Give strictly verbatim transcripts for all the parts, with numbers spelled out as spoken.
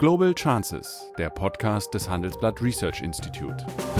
Global Chances, der Podcast des Handelsblatt Research Institute.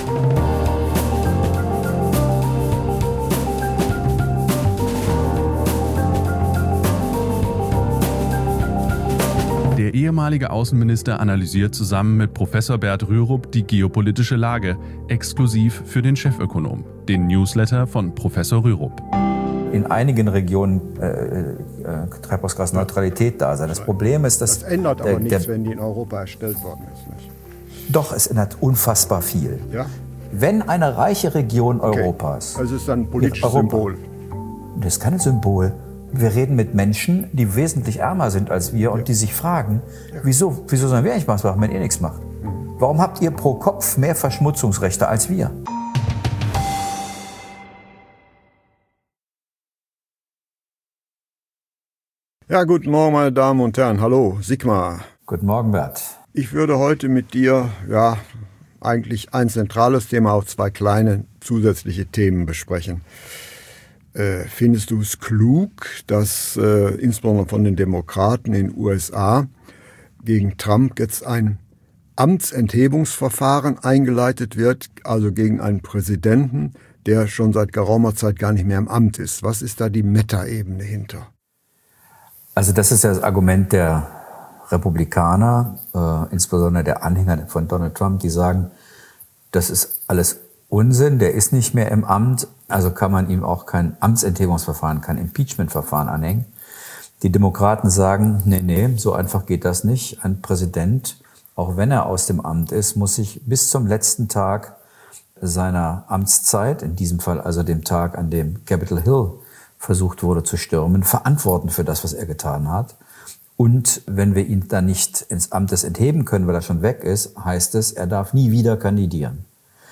Der ehemalige Außenminister analysiert zusammen mit Professor Bert Rürup die geopolitische Lage, exklusiv für den Chefökonom, den Newsletter von Professor Rürup. In einigen Regionen äh, äh, Treibhausgasneutralität da sein. Das Problem ist, dass... Das ändert aber der, nichts, der, wenn die in Europa erstellt worden ist. Nicht? Doch, es ändert unfassbar viel. Ja? Wenn eine reiche Region Okay. Europas... Also es ist ein politisches Europa, Symbol. Das ist kein Symbol. Wir reden mit Menschen, die wesentlich ärmer sind als wir und Ja. die sich fragen, wieso, wieso sollen wir eigentlich was machen, wenn ihr nichts macht? Mhm. Warum habt ihr pro Kopf mehr Verschmutzungsrechte als wir? Ja, guten Morgen, meine Damen und Herren. Hallo, Sigmar. Guten Morgen, Bert. Ich würde heute mit dir, ja, eigentlich ein zentrales Thema, auch zwei kleine zusätzliche Themen besprechen. Äh, findest du es klug, dass äh, insbesondere von den Demokraten in den U S A gegen Trump jetzt ein Amtsenthebungsverfahren eingeleitet wird, also gegen einen Präsidenten, der schon seit geraumer Zeit gar nicht mehr im Amt ist? Was ist da die Metaebene hinter? Also das ist ja das Argument der Republikaner, äh, insbesondere der Anhänger von Donald Trump, die sagen, das ist alles Unsinn, der ist nicht mehr im Amt, also kann man ihm auch kein Amtsenthebungsverfahren, kein Impeachmentverfahren anhängen. Die Demokraten sagen, nee, nee, so einfach geht das nicht. Ein Präsident, auch wenn er aus dem Amt ist, muss sich bis zum letzten Tag seiner Amtszeit, in diesem Fall also dem Tag, an dem Capitol Hill versucht wurde zu stürmen, verantworten für das, was er getan hat. Und wenn wir ihn dann nicht ins Amtes entheben können, weil er schon weg ist, heißt es, er darf nie wieder kandidieren.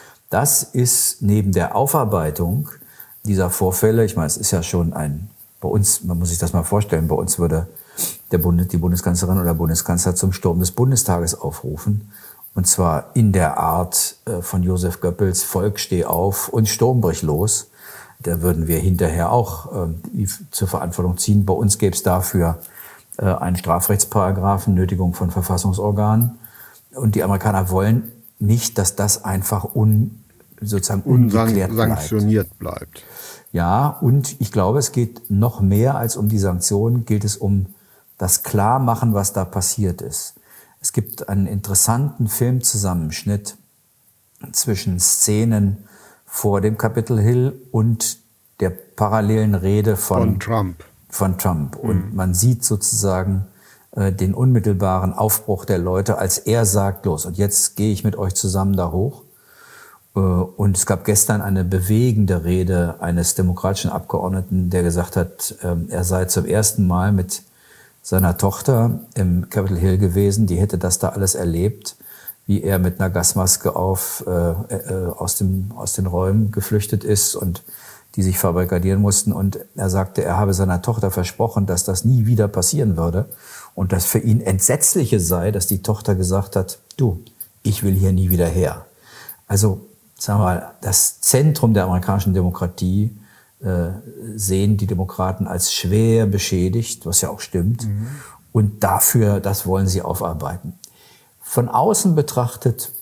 Das ist neben der Aufarbeitung dieser Vorfälle, ich meine, es ist ja schon ein, bei uns, man muss sich das mal vorstellen, bei uns würde der Bund, die Bundeskanzlerin oder der Bundeskanzler zum Sturm des Bundestages aufrufen. Und zwar in der Art von Josef Goebbels, Volk, steh auf und Sturm brich los. Da würden wir hinterher auch äh, zur Verantwortung ziehen. Bei uns gäbe es dafür äh, einen Strafrechtsparagraphen, Nötigung von Verfassungsorganen. Und die Amerikaner wollen nicht, dass das einfach un, sozusagen ungeklärt bleibt. Unsanktioniert bleibt. Ja, und ich glaube, es geht noch mehr als um die Sanktionen, gilt es um das Klarmachen, was da passiert ist. Es gibt einen interessanten Filmzusammenschnitt zwischen Szenen vor dem Capitol Hill und der parallelen Rede von, Von Trump. Von Trump. Und mhm. man sieht sozusagen äh, den unmittelbaren Aufbruch der Leute, als er sagt, los, und jetzt gehe ich mit euch zusammen da hoch. Äh, und es gab gestern eine bewegende Rede eines demokratischen Abgeordneten, der gesagt hat, äh, er sei zum ersten Mal mit seiner Tochter im Capitol Hill gewesen, die hätte das da alles erlebt, wie er mit einer Gasmaske auf, äh, äh, aus, dem, aus den Räumen geflüchtet ist und die sich verbarrikadieren mussten. Und er sagte, er habe seiner Tochter versprochen, dass das nie wieder passieren würde. Und das für ihn Entsetzliche sei, dass die Tochter gesagt hat, du, ich will hier nie wieder her. Also, sagen wir mal, das Zentrum der amerikanischen Demokratie äh, sehen die Demokraten als schwer beschädigt, was ja auch stimmt. Mhm. Und dafür, das wollen sie aufarbeiten. Von außen betrachtet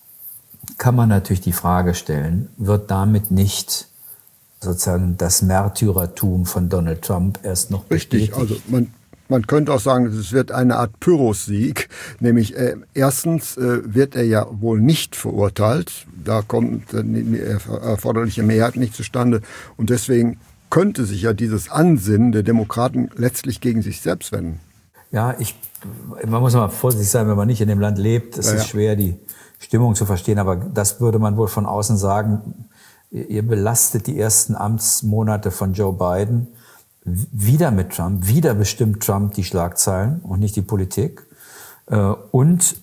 kann man natürlich die Frage stellen, wird damit nicht sozusagen das Märtyrertum von Donald Trump erst noch bestätigt? Richtig, also man, man könnte auch sagen, es wird eine Art Pyrrhus-Sieg, nämlich äh, erstens äh, wird er ja wohl nicht verurteilt, da kommt äh, die erforderliche Mehrheit nicht zustande und deswegen könnte sich ja dieses Ansinnen der Demokraten letztlich gegen sich selbst wenden. Ja, ich, man muss mal vorsichtig sein, wenn man nicht in dem Land lebt. Es ja, ist ja. schwer, die Stimmung zu verstehen, aber das würde man wohl von außen sagen. Ihr belastet die ersten Amtsmonate von Joe Biden wieder mit Trump. Wieder bestimmt Trump die Schlagzeilen und nicht die Politik. Und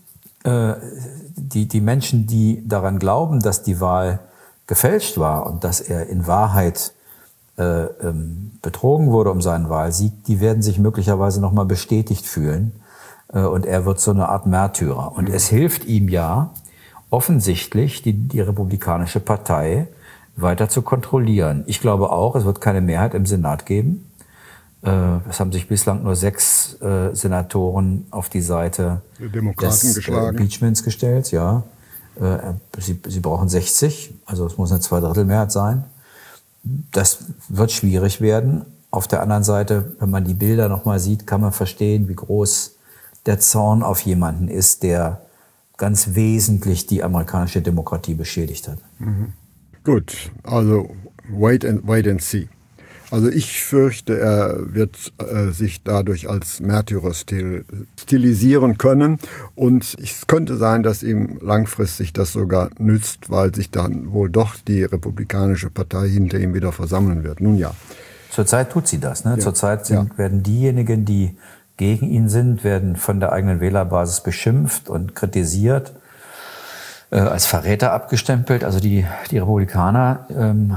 die, die Menschen, die daran glauben, dass die Wahl gefälscht war und dass er in Wahrheit Äh, ähm, betrogen wurde um seinen Wahlsieg, die werden sich möglicherweise nochmal bestätigt fühlen äh, und er wird so eine Art Märtyrer. Und es hilft ihm ja offensichtlich, die, die Republikanische Partei weiter zu kontrollieren. Ich glaube auch, es wird keine Mehrheit im Senat geben. Es haben sich bislang nur sechs äh, Senatoren auf die Seite Demokraten des geschlagen. Äh, Impeachments gestellt. Ja, äh, sie, sie brauchen sechzig, also es muss eine Zweidrittelmehrheit sein. Das wird schwierig werden. Auf der anderen Seite, wenn man die Bilder noch mal sieht, kann man verstehen, wie groß der Zorn auf jemanden ist, der ganz wesentlich die amerikanische Demokratie beschädigt hat. Mhm. Gut, also wait and, wait and see. Also ich fürchte, er wird äh, sich dadurch als Märtyrer stil, stilisieren können. Und es könnte sein, dass ihm langfristig das sogar nützt, weil sich dann wohl doch die Republikanische Partei hinter ihm wieder versammeln wird. Nun ja. Zurzeit tut sie das. Ne? Ja. Zurzeit sind, ja. werden diejenigen, die gegen ihn sind, werden von der eigenen Wählerbasis beschimpft und kritisiert, äh, als Verräter abgestempelt. Also die, die Republikaner ähm,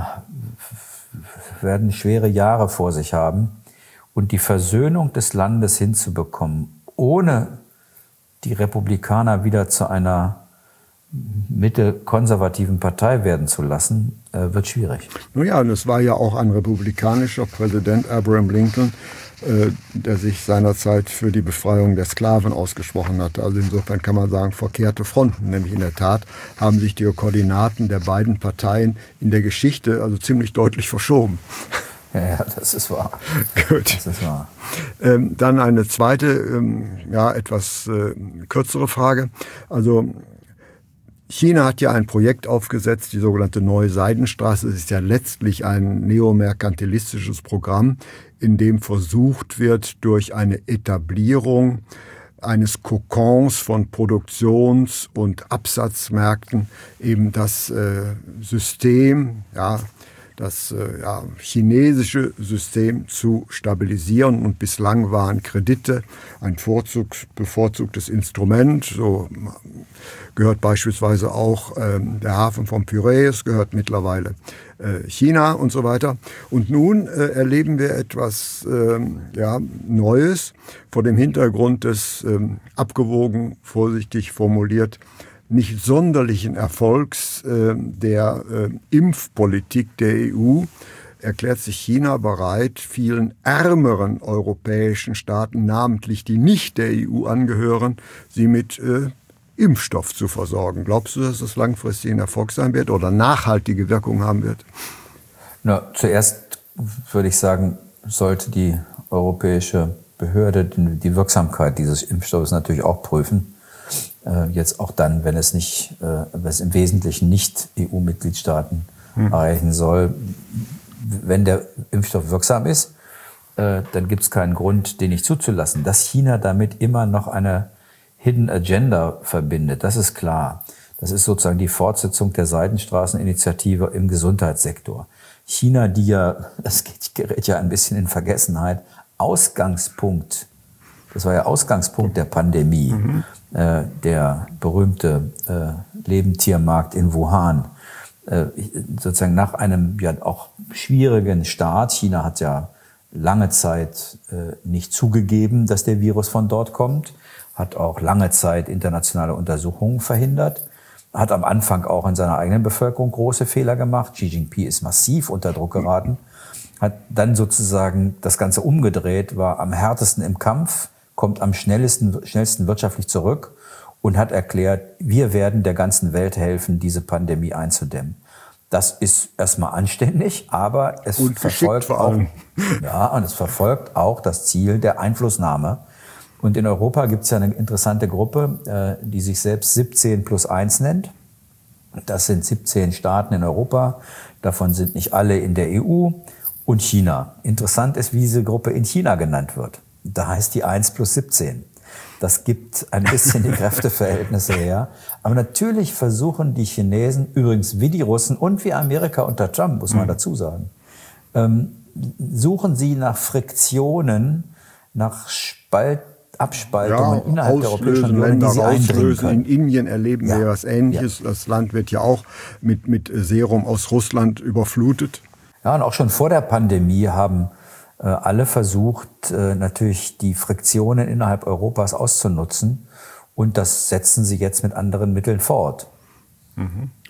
werden schwere Jahre vor sich haben. Und die Versöhnung des Landes hinzubekommen, ohne die Republikaner wieder zu einer mittelkonservativen Partei werden zu lassen, äh, wird schwierig. Nun ja, und es war ja auch ein republikanischer Präsident, Abraham Lincoln, äh, der sich seinerzeit für die Befreiung der Sklaven ausgesprochen hatte. Also insofern kann man sagen, verkehrte Fronten. Nämlich in der Tat haben sich die Koordinaten der beiden Parteien in der Geschichte also ziemlich deutlich verschoben. Ja, ja, das ist wahr. Gut. Das ist wahr. Ähm, dann eine zweite, ähm, ja, etwas äh, kürzere Frage. Also China hat ja ein Projekt aufgesetzt, die sogenannte Neue Seidenstraße. Es ist ja letztlich ein neomerkantilistisches Programm, in dem versucht wird, durch eine Etablierung eines Kokons von Produktions- und Absatzmärkten eben das äh, System, ja, das äh, ja, chinesische System zu stabilisieren. Und bislang waren Kredite ein Vorzug, bevorzugtes Instrument. So gehört beispielsweise auch ähm, der Hafen von Piräus, gehört mittlerweile äh, China und so weiter. Und nun äh, erleben wir etwas ähm, ja, Neues vor dem Hintergrund des ähm, abgewogen, vorsichtig formuliert, nicht sonderlichen Erfolgs äh, der äh, Impfpolitik der E U erklärt sich China bereit, vielen ärmeren europäischen Staaten, namentlich die nicht der E U angehören, sie mit äh, Impfstoff zu versorgen. Glaubst du, dass das langfristig ein Erfolg sein wird oder nachhaltige Wirkung haben wird? Na, zuerst würde ich sagen, sollte die europäische Behörde die Wirksamkeit dieses Impfstoffes natürlich auch prüfen. Jetzt auch dann, wenn es nicht, wenn es im Wesentlichen nicht E U-Mitgliedstaaten hm. erreichen soll. Wenn der Impfstoff wirksam ist, dann gibt es keinen Grund, den nicht zuzulassen. Dass China damit immer noch eine Hidden Agenda verbindet, das ist klar. Das ist sozusagen die Fortsetzung der Seidenstraßeninitiative im Gesundheitssektor. China, die ja, das gerät ja ein bisschen in Vergessenheit, Ausgangspunkt, das war ja Ausgangspunkt der Pandemie, mhm. äh, der berühmte äh, Lebendtiermarkt in Wuhan. Äh, sozusagen nach einem ja auch schwierigen Start, China hat ja lange Zeit äh, nicht zugegeben, dass der Virus von dort kommt, hat auch lange Zeit internationale Untersuchungen verhindert, hat am Anfang auch in seiner eigenen Bevölkerung große Fehler gemacht. Xi Jinping ist massiv unter Druck geraten, hat dann sozusagen das Ganze umgedreht, war am härtesten im Kampf, kommt am schnellsten, schnellsten wirtschaftlich zurück und hat erklärt, wir werden der ganzen Welt helfen, diese Pandemie einzudämmen. Das ist erstmal anständig, aber es und verfolgt vor auch, allem. ja, und es verfolgt auch das Ziel der Einflussnahme. Und in Europa gibt es ja eine interessante Gruppe, die sich selbst siebzehn plus eins nennt. Das sind siebzehn Staaten in Europa, davon sind nicht alle in der E U und China. Interessant ist, wie diese Gruppe in China genannt wird. Da heißt die eins plus siebzehn. Das gibt ein bisschen die Kräfteverhältnisse her. Aber natürlich versuchen die Chinesen, übrigens wie die Russen und wie Amerika unter Trump, muss man dazu sagen, ähm, suchen sie nach Friktionen, nach Spalt, Abspaltungen ja, innerhalb der Europäischen Union, Länder die sie eindringen können. In Indien erleben ja. wir was Ähnliches. Ja. Das Land wird ja auch mit, mit Serum aus Russland überflutet. Ja, und auch schon vor der Pandemie haben äh, alle versucht, äh, natürlich die Friktionen innerhalb Europas auszunutzen. Und das setzen sie jetzt mit anderen Mitteln fort. Mhm.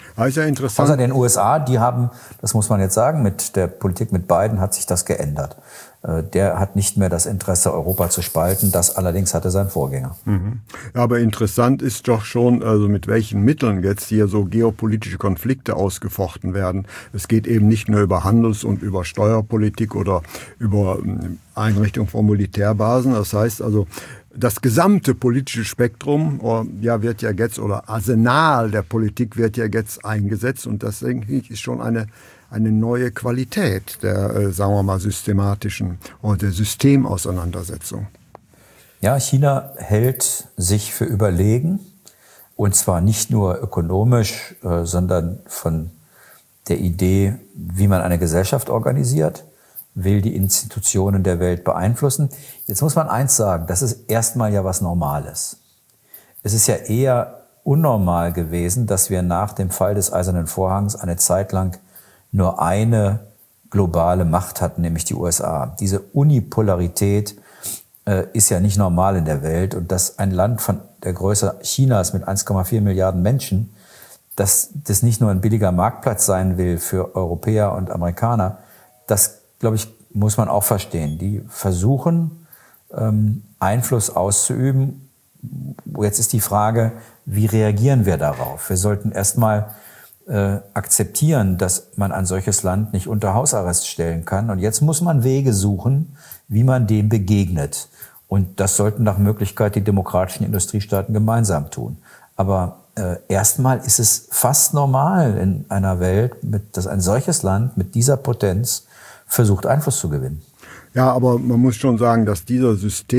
Das ist ja interessant. Außer den U S A, die haben, das muss man jetzt sagen, mit der Politik mit Biden hat sich das geändert. Der hat nicht mehr das Interesse, Europa zu spalten. Das allerdings hatte sein Vorgänger. Mhm. Ja, aber interessant ist doch schon, also mit welchen Mitteln jetzt hier so geopolitische Konflikte ausgefochten werden. Es geht eben nicht nur über Handels- und über Steuerpolitik oder über Einrichtung von Militärbasen. Das heißt also, das gesamte politische Spektrum ja, wird ja jetzt, oder Arsenal der Politik wird ja jetzt eingesetzt. Und das, denke ich, ist schon eine eine neue Qualität der, äh, sagen wir mal, systematischen oder der Systemauseinandersetzung. Ja, China hält sich für überlegen, und zwar nicht nur ökonomisch, äh, sondern von der Idee, wie man eine Gesellschaft organisiert, will die Institutionen der Welt beeinflussen. Jetzt muss man eins sagen, das ist erstmal ja was Normales. Es ist ja eher unnormal gewesen, dass wir nach dem Fall des Eisernen Vorhangs eine Zeit lang nur eine globale Macht hatten, nämlich die U S A. Diese Unipolarität äh, ist ja nicht normal in der Welt. Und dass ein Land von der Größe Chinas mit eins Komma vier Milliarden Menschen, dass das nicht nur ein billiger Marktplatz sein will für Europäer und Amerikaner, das, glaube ich, muss man auch verstehen. Die versuchen, ähm, Einfluss auszuüben. Jetzt ist die Frage, wie reagieren wir darauf? Wir sollten erstmal Äh, akzeptieren, dass man ein solches Land nicht unter Hausarrest stellen kann. Und jetzt muss man Wege suchen, wie man dem begegnet. Und das sollten nach Möglichkeit die demokratischen Industriestaaten gemeinsam tun. Aber äh, erstmal ist es fast normal in einer Welt, mit, dass ein solches Land mit dieser Potenz versucht, Einfluss zu gewinnen. Ja, aber man muss schon sagen, dass dieser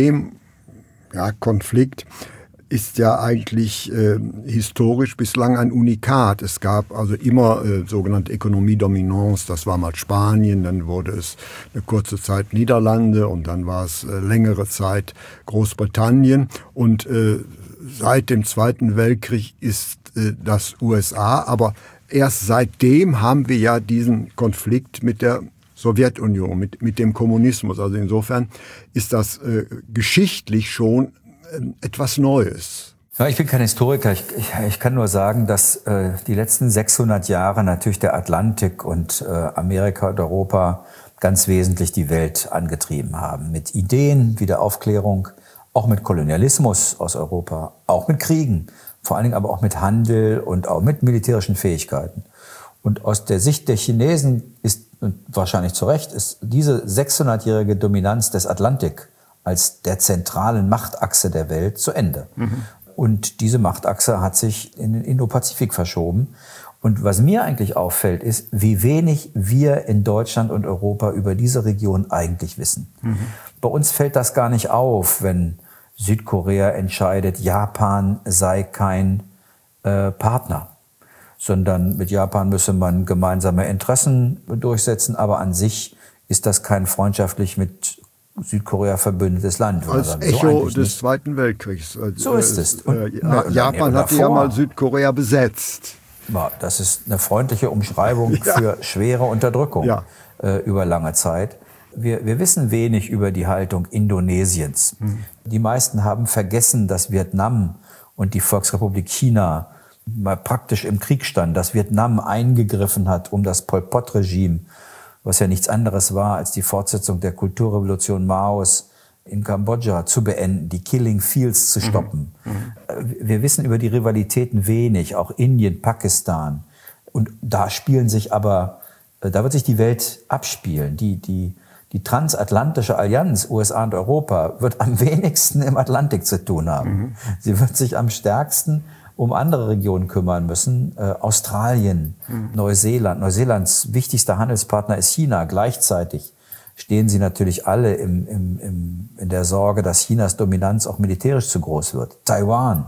Systemkonflikt ja, ist ja eigentlich äh, historisch bislang ein Unikat. Es gab also immer äh, sogenannte Ökonomie-Dominance, das war mal Spanien, dann wurde es eine kurze Zeit Niederlande und dann war es äh, längere Zeit Großbritannien. Und äh, seit dem Zweiten Weltkrieg ist äh, das U S A, aber erst seitdem haben wir ja diesen Konflikt mit der Sowjetunion, mit, mit dem Kommunismus. Also insofern ist das äh, geschichtlich schon etwas Neues. Ja, ich bin kein Historiker. Ich, ich, ich kann nur sagen, dass äh, die letzten sechshundert Jahre natürlich der Atlantik und äh, Amerika und Europa ganz wesentlich die Welt angetrieben haben. Mit Ideen wie der Aufklärung, auch mit Kolonialismus aus Europa, auch mit Kriegen, vor allen Dingen aber auch mit Handel und auch mit militärischen Fähigkeiten. Und aus der Sicht der Chinesen ist, und wahrscheinlich zu Recht, ist diese sechshundertjährige Dominanz des Atlantik als der zentralen Machtachse der Welt zu Ende. Mhm. Und diese Machtachse hat sich in den Indo-Pazifik verschoben. Und was mir eigentlich auffällt, ist, wie wenig wir in Deutschland und Europa über diese Region eigentlich wissen. Mhm. Bei uns fällt das gar nicht auf, wenn Südkorea entscheidet, Japan sei kein äh, Partner, sondern mit Japan müsse man gemeinsame Interessen durchsetzen, aber an sich ist das kein freundschaftlich mit Südkorea verbündetes Land. Als sagen. Echo so des nicht. Zweiten Weltkriegs. So ist es. Und, äh, ja, Japan ja, hatte ja mal Südkorea besetzt. Ja, das ist eine freundliche Umschreibung ja. für schwere Unterdrückung ja. äh, über lange Zeit. Wir, wir wissen wenig über die Haltung Indonesiens. Hm. Die meisten haben vergessen, dass Vietnam und die Volksrepublik China mal praktisch im Krieg standen, dass Vietnam eingegriffen hat, um das Pol Pot-Regime, was ja nichts anderes war als die Fortsetzung der Kulturrevolution Maos in Kambodscha, zu beenden, die Killing Fields zu stoppen. Mhm. Wir wissen über die Rivalitäten wenig, auch Indien, Pakistan. Und da spielen sich aber, da wird sich die Welt abspielen. Die, die, die transatlantische Allianz, U S A und Europa, wird am wenigsten im Atlantik zu tun haben. Mhm. Sie wird sich am stärksten um andere Regionen kümmern müssen. Äh, Australien, mhm. Neuseeland. Neuseelands wichtigster Handelspartner ist China. Gleichzeitig stehen sie natürlich alle im, im, im, in der Sorge, dass Chinas Dominanz auch militärisch zu groß wird. Taiwan.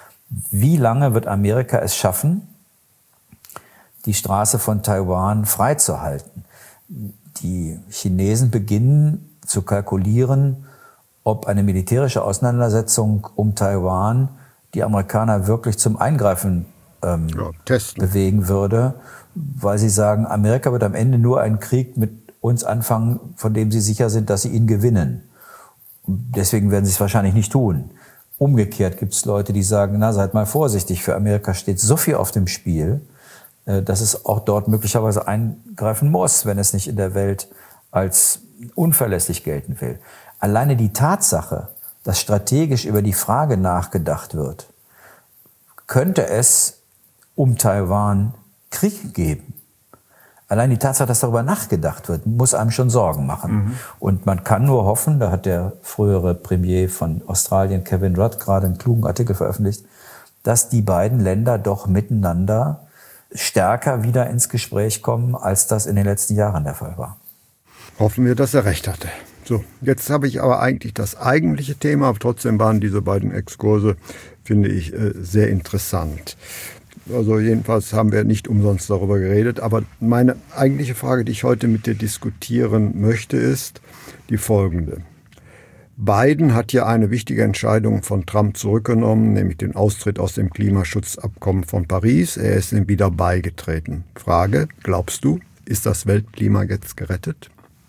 Wie lange wird Amerika es schaffen, die Straße von Taiwan freizuhalten? Die Chinesen beginnen zu kalkulieren, ob eine militärische Auseinandersetzung um Taiwan die Amerikaner wirklich zum Eingreifen ähm, ja, bewegen würde, weil sie sagen, Amerika wird am Ende nur einen Krieg mit uns anfangen, von dem sie sicher sind, dass sie ihn gewinnen. Deswegen werden sie es wahrscheinlich nicht tun. Umgekehrt gibt es Leute, die sagen, na, seid mal vorsichtig, für Amerika steht so viel auf dem Spiel, dass es auch dort möglicherweise eingreifen muss, wenn es nicht in der Welt als unverlässlich gelten will. Alleine die Tatsache, dass strategisch über die Frage nachgedacht wird, könnte es um Taiwan Krieg geben. Allein die Tatsache, dass darüber nachgedacht wird, muss einem schon Sorgen machen. Mhm. Und man kann nur hoffen, da hat der frühere Premier von Australien, Kevin Rudd, gerade einen klugen Artikel veröffentlicht, dass die beiden Länder doch miteinander stärker wieder ins Gespräch kommen, als das in den letzten Jahren der Fall war. Hoffen wir, dass er recht hatte. So, jetzt habe ich aber eigentlich das eigentliche Thema, aber trotzdem waren diese beiden Exkurse, finde ich, sehr interessant. Also jedenfalls haben wir nicht umsonst darüber geredet. Aber meine eigentliche Frage, die ich heute mit dir diskutieren möchte, ist die folgende. Biden hat ja eine wichtige Entscheidung von Trump zurückgenommen, nämlich den Austritt aus dem Klimaschutzabkommen von Paris. Er ist ihm wieder beigetreten. Frage, glaubst du, ist das Weltklima jetzt gerettet?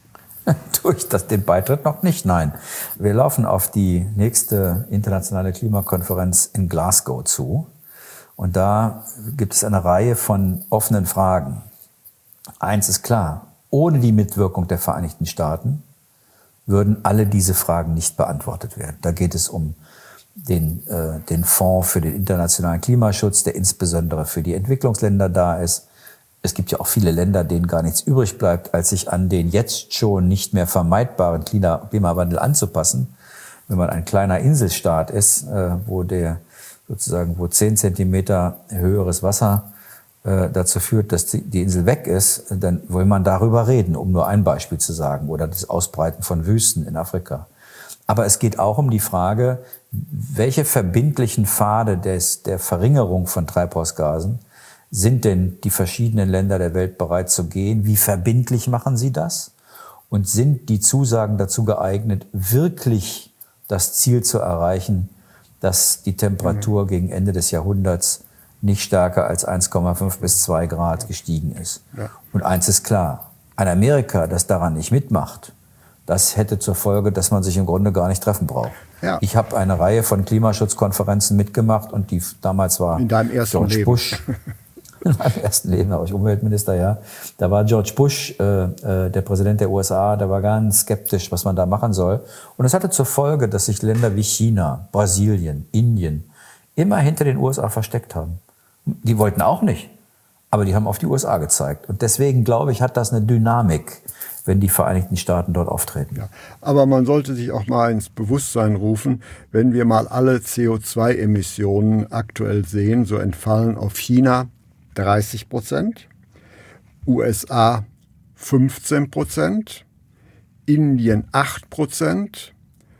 Durch das, den Beitritt noch nicht, nein. Wir laufen auf die nächste internationale Klimakonferenz in Glasgow zu. Und da gibt es eine Reihe von offenen Fragen. Eins ist klar, ohne die Mitwirkung der Vereinigten Staaten würden alle diese Fragen nicht beantwortet werden. Da geht es um den, äh, den Fonds für den internationalen Klimaschutz, der insbesondere für die Entwicklungsländer da ist. Es gibt ja auch viele Länder, denen gar nichts übrig bleibt, als sich an den jetzt schon nicht mehr vermeidbaren Klimawandel anzupassen. Wenn man ein kleiner Inselstaat ist, äh, wo der sozusagen, wo zehn Zentimeter höheres Wasser äh, dazu führt, dass die, die Insel weg ist, dann will man darüber reden, um nur ein Beispiel zu sagen, oder das Ausbreiten von Wüsten in Afrika. Aber es geht auch um die Frage, welche verbindlichen Pfade des, der Verringerung von Treibhausgasen sind denn die verschiedenen Länder der Welt bereit zu gehen? Wie verbindlich machen sie das? Und sind die Zusagen dazu geeignet, wirklich das Ziel zu erreichen, dass die Temperatur gegen Ende des Jahrhunderts nicht stärker als eins Komma fünf bis zwei Grad gestiegen ist? Ja. Und eins ist klar, ein Amerika, das daran nicht mitmacht, das hätte zur Folge, dass man sich im Grunde gar nicht treffen braucht. Ja. Ich habe eine Reihe von Klimaschutzkonferenzen mitgemacht und die damals war in deinem ersten George Leben. Bush. In meinem ersten Leben war ich Umweltminister, ja. Da war George Bush, äh, äh, der Präsident der U S A, der war ganz skeptisch, was man da machen soll. Und es hatte zur Folge, dass sich Länder wie China, Brasilien, Indien immer hinter den U S A versteckt haben. Die wollten auch nicht, aber die haben auf die U S A gezeigt. Und deswegen, glaube ich, hat das eine Dynamik, wenn die Vereinigten Staaten dort auftreten. Ja, aber man sollte sich auch mal ins Bewusstsein rufen, wenn wir mal alle C O zwei Emissionen aktuell sehen, so entfallen auf China dreißig Prozent, U S A fünfzehn Prozent, Indien acht Prozent,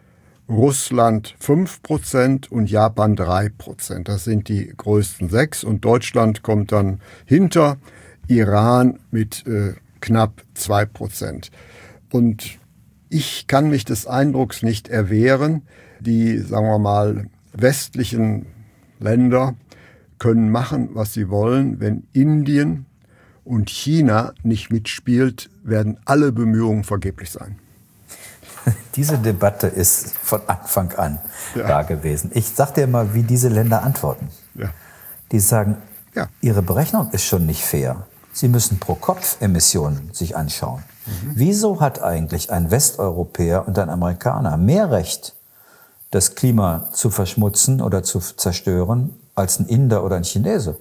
Russland fünf Prozent und Japan drei Prozent. Das sind die größten sechs. Und Deutschland kommt dann hinter, Iran mit äh, knapp zwei Prozent. Und ich kann mich des Eindrucks nicht erwehren, die, sagen wir mal, westlichen Länder können machen, was sie wollen. Wenn Indien und China nicht mitspielt, werden alle Bemühungen vergeblich sein. Diese Debatte ist von Anfang an ja. da gewesen. Ich sag dir mal, wie diese Länder antworten. Ja. Die sagen, ja. ihre Berechnung ist schon nicht fair. Sie müssen Pro-Kopf-Emissionen sich anschauen. Mhm. Wieso hat eigentlich ein Westeuropäer und ein Amerikaner mehr Recht, das Klima zu verschmutzen oder zu zerstören, als ein Inder oder ein Chinese?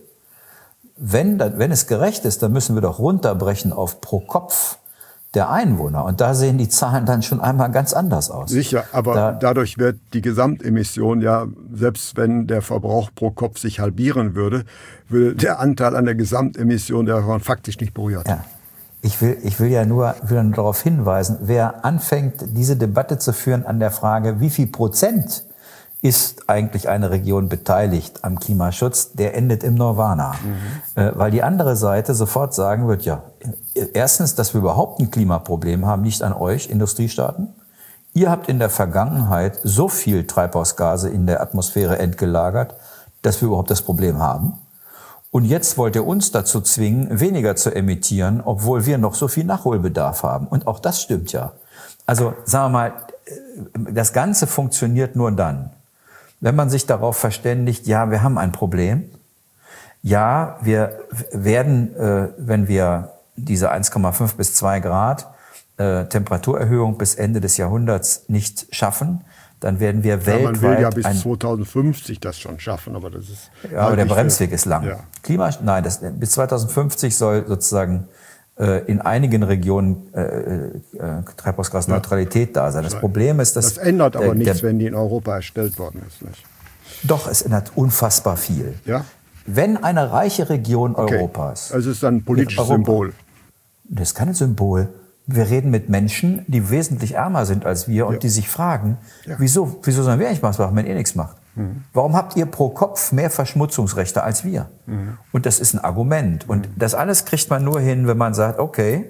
Wenn, wenn es gerecht ist, dann müssen wir doch runterbrechen auf pro Kopf der Einwohner. Und da sehen die Zahlen dann schon einmal ganz anders aus. Sicher, aber da, dadurch wird die Gesamtemission ja, selbst wenn der Verbrauch pro Kopf sich halbieren würde, würde der Anteil an der Gesamtemission davon faktisch nicht berührt. Ja. Ich will, ich will ja nur, will nur darauf hinweisen, wer anfängt, diese Debatte zu führen an der Frage, wie viel Prozent ist eigentlich eine Region beteiligt am Klimaschutz, der endet im Nirvana. Mhm. Äh, weil die andere Seite sofort sagen wird, ja, erstens, dass wir überhaupt ein Klimaproblem haben, nicht an euch, Industriestaaten. Ihr habt in der Vergangenheit so viel Treibhausgase in der Atmosphäre entgelagert, dass wir überhaupt das Problem haben. Und jetzt wollt ihr uns dazu zwingen, weniger zu emittieren, obwohl wir noch so viel Nachholbedarf haben. Und auch das stimmt ja. Also sagen wir mal, das Ganze funktioniert nur dann, wenn man sich darauf verständigt, ja, wir haben ein Problem. Ja, wir werden, äh, wenn wir diese eins Komma fünf bis zwei Grad äh, Temperaturerhöhung bis Ende des Jahrhunderts nicht schaffen, dann werden wir ja, weltweit... Man will ja bis zweitausendfünfzig das schon schaffen, aber das ist... Ja, aber der Bremsweg ist lang. Ja. Klima, nein, das, bis zweitausendfünfzig soll sozusagen äh, in einigen Regionen äh, äh, Treibhausgasneutralität ja. da sein. Das Problem ist, dass... Das ändert aber der, nichts, der, wenn die in Europa erstellt worden ist. Nicht? Doch, es ändert unfassbar viel. Ja? Wenn eine reiche Region okay. Europas... Also es ist ein politisches Europa, Symbol. Das ist kein Symbol. Wir reden mit Menschen, die wesentlich ärmer sind als wir und ja. die sich fragen, ja. wieso, wieso sollen wir eigentlich was machen, wenn ihr nichts macht? Mhm. Warum habt ihr pro Kopf mehr Verschmutzungsrechte als wir? Mhm. Und das ist ein Argument. Und mhm. das alles kriegt man nur hin, wenn man sagt, okay,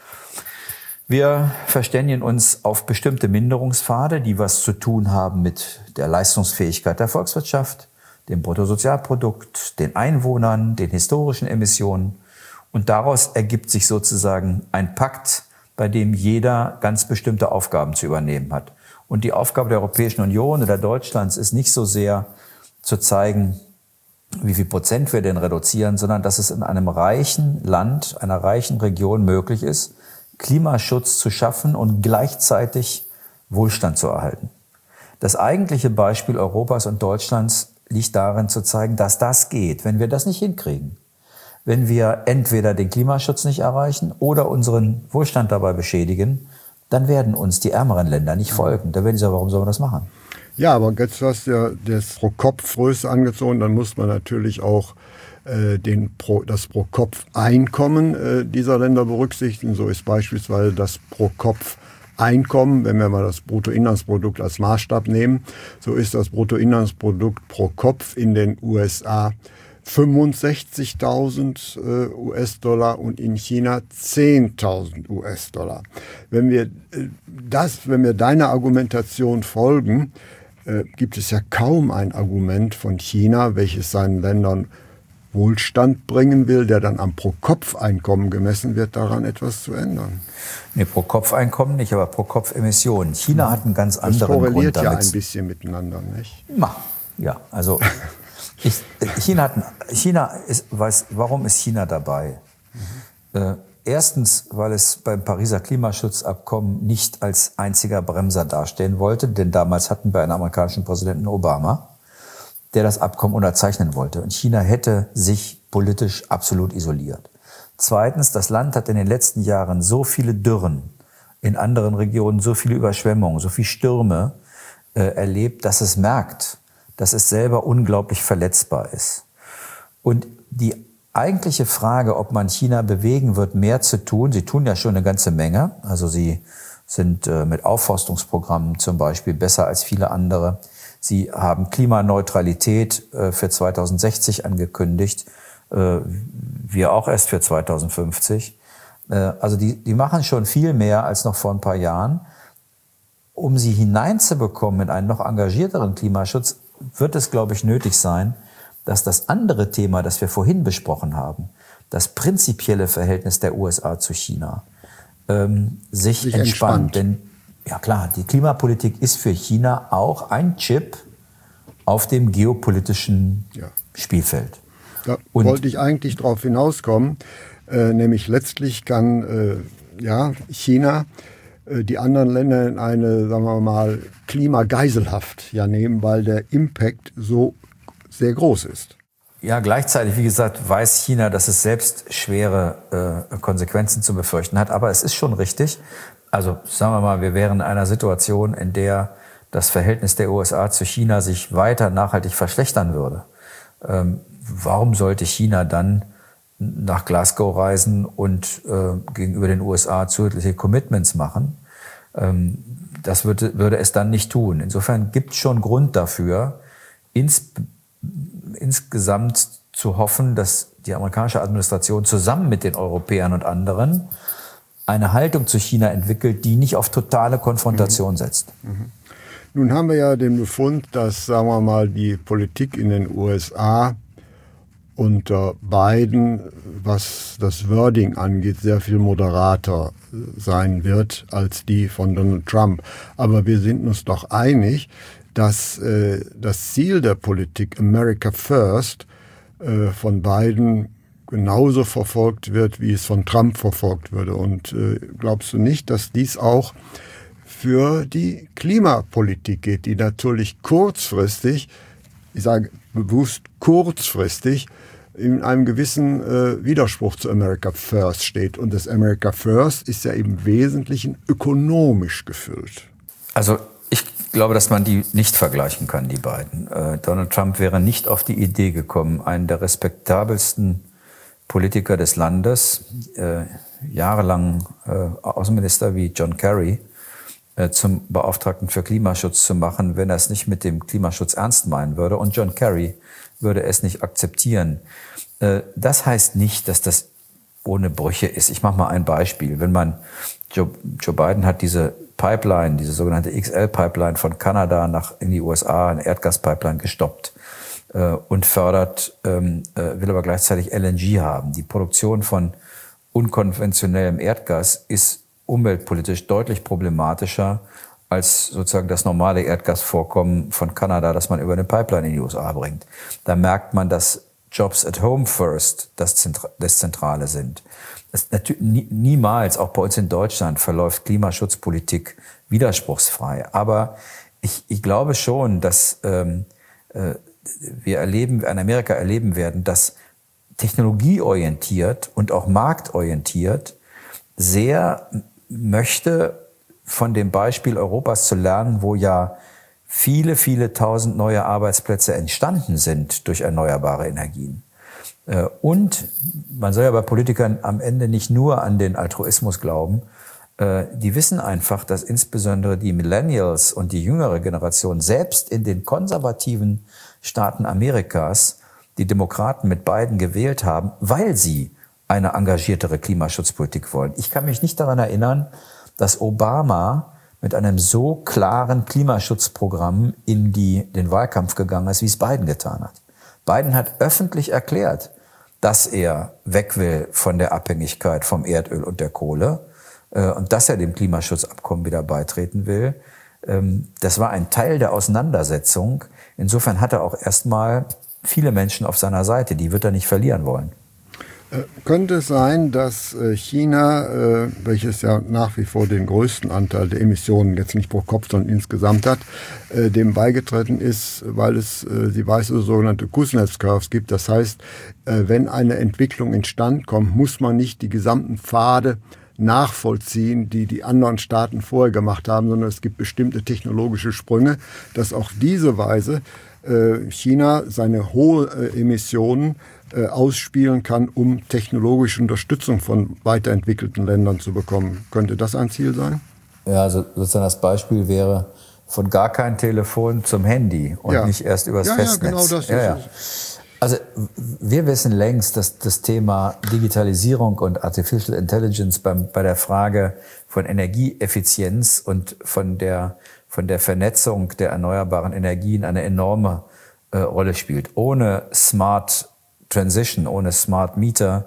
wir verständigen uns auf bestimmte Minderungspfade, die was zu tun haben mit der Leistungsfähigkeit der Volkswirtschaft, dem Bruttosozialprodukt, den Einwohnern, den historischen Emissionen. Und daraus ergibt sich sozusagen ein Pakt, bei dem jeder ganz bestimmte Aufgaben zu übernehmen hat. Und die Aufgabe der Europäischen Union oder Deutschlands ist nicht so sehr zu zeigen, wie viel Prozent wir denn reduzieren, sondern dass es in einem reichen Land, einer reichen Region möglich ist, Klimaschutz zu schaffen und gleichzeitig Wohlstand zu erhalten. Das eigentliche Beispiel Europas und Deutschlands liegt darin zu zeigen, dass das geht. Wenn wir das nicht hinkriegen, wenn wir entweder den Klimaschutz nicht erreichen oder unseren Wohlstand dabei beschädigen, dann werden uns die ärmeren Länder nicht folgen. Da werden sie sagen, warum sollen wir das machen? Ja, aber jetzt hast du ja das Pro-Kopf-Größe angezogen, dann muss man natürlich auch äh, den Pro, das Pro-Kopf-Einkommen äh, dieser Länder berücksichtigen. So ist beispielsweise das Pro-Kopf-Einkommen, wenn wir mal das Bruttoinlandsprodukt als Maßstab nehmen, so ist das Bruttoinlandsprodukt pro Kopf in den U S A fünfundsechzigtausend äh, U S-Dollar und in China zehntausend U S-Dollar. Wenn wir äh, das, wenn wir deiner Argumentation folgen, äh, gibt es ja kaum ein Argument von China, welches seinen Ländern Wohlstand bringen will, der dann am Pro-Kopf-Einkommen gemessen wird, daran etwas zu ändern. Nee, Pro-Kopf-Einkommen nicht, aber Pro-Kopf-Emissionen. China ja, hat einen ganz anderen Grund. Das korreliert ja ein bisschen miteinander, nicht? Ja, also... Ich, China, hat, China ist, weiß, warum ist China dabei? Mhm. Äh, erstens, weil es beim Pariser Klimaschutzabkommen nicht als einziger Bremser dastehen wollte, denn damals hatten wir einen amerikanischen Präsidenten Obama, der das Abkommen unterzeichnen wollte. Und China hätte sich politisch absolut isoliert. Zweitens, das Land hat in den letzten Jahren so viele Dürren, in anderen Regionen so viele Überschwemmungen, so viele Stürme äh, erlebt, dass es merkt, dass es selber unglaublich verletzbar ist. Und die eigentliche Frage, ob man China bewegen wird, mehr zu tun, sie tun ja schon eine ganze Menge, also sie sind äh, mit Aufforstungsprogrammen zum Beispiel besser als viele andere. Sie haben Klimaneutralität äh, für zweitausendsechzig angekündigt, äh, wir auch erst für zweitausendfünfzig. Äh, also die, die machen schon viel mehr als noch vor ein paar Jahren. Um sie hineinzubekommen in einen noch engagierteren Klimaschutz, wird es, glaube ich, nötig sein, dass das andere Thema, das wir vorhin besprochen haben, das prinzipielle Verhältnis der U S A zu China, ähm, sich, sich entspannt. entspannt. Denn, ja klar, die Klimapolitik ist für China auch ein Chip auf dem geopolitischen ja. Spielfeld. Da Und wollte ich eigentlich drauf hinauskommen, äh, nämlich letztlich kann äh, ja, China die anderen Länder in eine, sagen wir mal, Klimageiselhaft ja nehmen, weil der Impact so sehr groß ist. Ja, gleichzeitig, wie gesagt, weiß China, dass es selbst schwere äh, Konsequenzen zu befürchten hat. Aber es ist schon richtig. Also sagen wir mal, wir wären in einer Situation, in der das Verhältnis der U S A zu China sich weiter nachhaltig verschlechtern würde. Ähm, warum sollte China dann nach Glasgow reisen und äh, gegenüber den U S A zusätzliche Commitments machen? Ähm, das würde, würde es dann nicht tun. Insofern gibt es schon Grund dafür, ins, insgesamt zu hoffen, dass die amerikanische Administration zusammen mit den Europäern und anderen eine Haltung zu China entwickelt, die nicht auf totale Konfrontation mhm. setzt. Mhm. Nun haben wir ja den Befund, dass, sagen wir mal, die Politik in den U S A unter Biden, was das Wording angeht, sehr viel moderater sein wird als die von Donald Trump. Aber wir sind uns doch einig, dass äh, das Ziel der Politik America First äh, von Biden genauso verfolgt wird, wie es von Trump verfolgt würde. Und äh, glaubst du nicht, dass dies auch für die Klimapolitik geht, die natürlich kurzfristig, ich sage bewusst kurzfristig, in einem gewissen äh, Widerspruch zu America First steht. Und das America First ist ja im Wesentlichen ökonomisch gefüllt. Also ich glaube, dass man die nicht vergleichen kann, die beiden. Äh, Donald Trump wäre nicht auf die Idee gekommen, einen der respektabelsten Politiker des Landes, äh, jahrelang äh, Außenminister wie John Kerry, äh, zum Beauftragten für Klimaschutz zu machen, wenn er es nicht mit dem Klimaschutz ernst meinen würde. Und John Kerry würde es nicht akzeptieren. Äh, das heißt nicht, dass das ohne Brüche ist. Ich mache mal ein Beispiel. Wenn man, Joe, Joe Biden hat diese Pipeline, diese sogenannte X L-Pipeline von Kanada nach in die U S A, eine Erdgaspipeline gestoppt äh, und fördert, ähm, äh, will aber gleichzeitig L N G haben. Die Produktion von unkonventionellem Erdgas ist umweltpolitisch deutlich problematischer als sozusagen das normale Erdgasvorkommen von Kanada, das man über eine Pipeline in die U S A bringt. Da merkt man, dass Jobs at Home First das, Zentra- das Zentrale sind. Das natürlich nie, niemals, auch bei uns in Deutschland, verläuft Klimaschutzpolitik widerspruchsfrei. Aber ich, ich glaube schon, dass ähm, äh, wir erleben, in Amerika erleben werden, dass technologieorientiert und auch marktorientiert sehr möchte, von dem Beispiel Europas zu lernen, wo ja viele, viele tausend neue Arbeitsplätze entstanden sind durch erneuerbare Energien. Und man soll ja bei Politikern am Ende nicht nur an den Altruismus glauben. Die wissen einfach, dass insbesondere die Millennials und die jüngere Generation selbst in den konservativen Staaten Amerikas die Demokraten mit Biden gewählt haben, weil sie eine engagiertere Klimaschutzpolitik wollen. Ich kann mich nicht daran erinnern, dass Obama mit einem so klaren Klimaschutzprogramm in die, den Wahlkampf gegangen ist, wie es Biden getan hat. Biden hat öffentlich erklärt, dass er weg will von der Abhängigkeit vom Erdöl und der Kohle äh, und dass er dem Klimaschutzabkommen wieder beitreten will. Ähm, das war ein Teil der Auseinandersetzung. Insofern hat er auch erstmal viele Menschen auf seiner Seite, die wird er nicht verlieren wollen. Äh, könnte es sein, dass äh, China, äh, welches ja nach wie vor den größten Anteil der Emissionen jetzt nicht pro Kopf, sondern insgesamt hat, äh, dem beigetreten ist, weil es äh, die weiße sogenannte Kuznets-Curves gibt. Das heißt, äh, wenn eine Entwicklung instand kommt, muss man nicht die gesamten Pfade nachvollziehen, die die anderen Staaten vorher gemacht haben, sondern es gibt bestimmte technologische Sprünge, dass auf diese Weise äh, China seine hohen äh, Emissionen ausspielen kann, um technologische Unterstützung von weiterentwickelten Ländern zu bekommen. Könnte das ein Ziel sein? Ja, also sozusagen das Beispiel wäre von gar kein Telefon zum Handy und ja. nicht erst übers ja, Festnetz. Ja, genau das ja, ja. Also wir wissen längst, dass das Thema Digitalisierung und Artificial Intelligence beim, bei der Frage von Energieeffizienz und von der, von der Vernetzung der erneuerbaren Energien eine enorme äh, Rolle spielt. Ohne Smart Transition, ohne Smart Meter,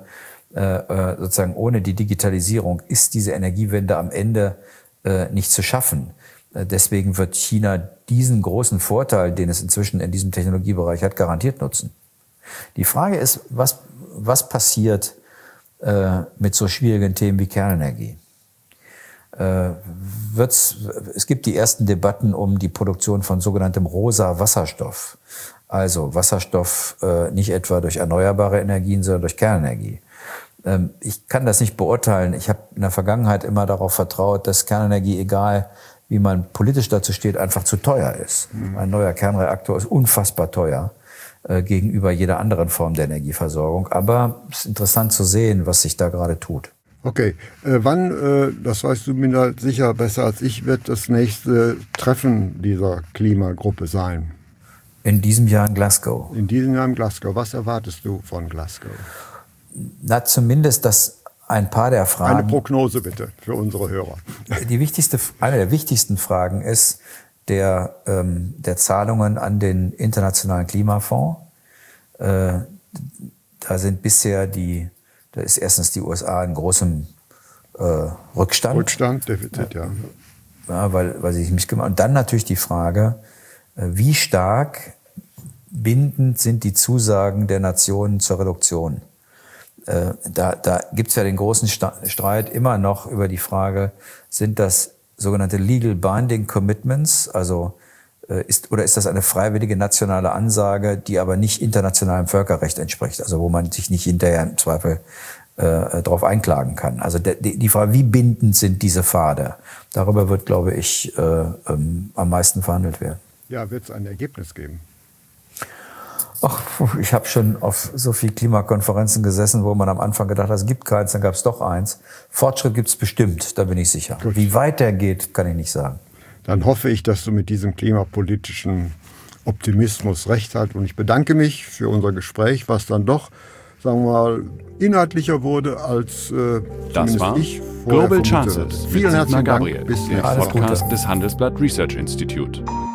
äh, sozusagen ohne die Digitalisierung ist diese Energiewende am Ende äh, nicht zu schaffen. Äh, deswegen wird China diesen großen Vorteil, den es inzwischen in diesem Technologiebereich hat, garantiert nutzen. Die Frage ist, was, was passiert äh, mit so schwierigen Themen wie Kernenergie? Äh, wird's, es gibt die ersten Debatten um die Produktion von sogenanntem rosa Wasserstoff. Also Wasserstoff äh, nicht etwa durch erneuerbare Energien, sondern durch Kernenergie. Ähm, ich kann das nicht beurteilen. Ich habe in der Vergangenheit immer darauf vertraut, dass Kernenergie, egal wie man politisch dazu steht, einfach zu teuer ist. Mhm. Ein neuer Kernreaktor ist unfassbar teuer äh, gegenüber jeder anderen Form der Energieversorgung. Aber es ist interessant zu sehen, was sich da gerade tut. Okay, äh, wann, äh, das weißt du mir sicher besser als ich, wird das nächste Treffen dieser Klimagruppe sein? In diesem Jahr in Glasgow. In diesem Jahr in Glasgow. Was erwartest du von Glasgow? Na, zumindest, dass ein paar der Fragen... Eine Prognose bitte für unsere Hörer. Die wichtigste, eine der wichtigsten Fragen ist der, ähm, der Zahlungen an den Internationalen Klimafonds. Äh, da sind bisher die, da ist erstens die U S A in großem äh, Rückstand. Rückstand, Defizit, ja. Ja, weil, weil sie sich nicht gemacht haben. Und dann natürlich die Frage, wie stark bindend sind die Zusagen der Nationen zur Reduktion? Äh, da da gibt es ja den großen Streit immer noch über die Frage, sind das sogenannte Legal Binding Commitments, also äh, ist oder ist das eine freiwillige nationale Ansage, die aber nicht internationalem Völkerrecht entspricht, also wo man sich nicht hinterher im Zweifel äh, darauf einklagen kann. Also de, die, die Frage, wie bindend sind diese Pfade, darüber wird, glaube ich, äh, ähm, am meisten verhandelt werden. Ja, wird es ein Ergebnis geben? Ach, ich habe schon auf so vielen Klimakonferenzen gesessen, wo man am Anfang gedacht hat, es gibt keins, dann gab es doch eins. Fortschritt gibt es bestimmt, da bin ich sicher. Gut. Wie weit der geht, kann ich nicht sagen. Dann hoffe ich, dass du mit diesem klimapolitischen Optimismus recht hast. Und ich bedanke mich für unser Gespräch, was dann doch, sagen wir mal, inhaltlicher wurde, als äh, das war ich Global Chances. Vielen herzlichen Dank. Bis der Podcast des Handelsblatt Research Institute.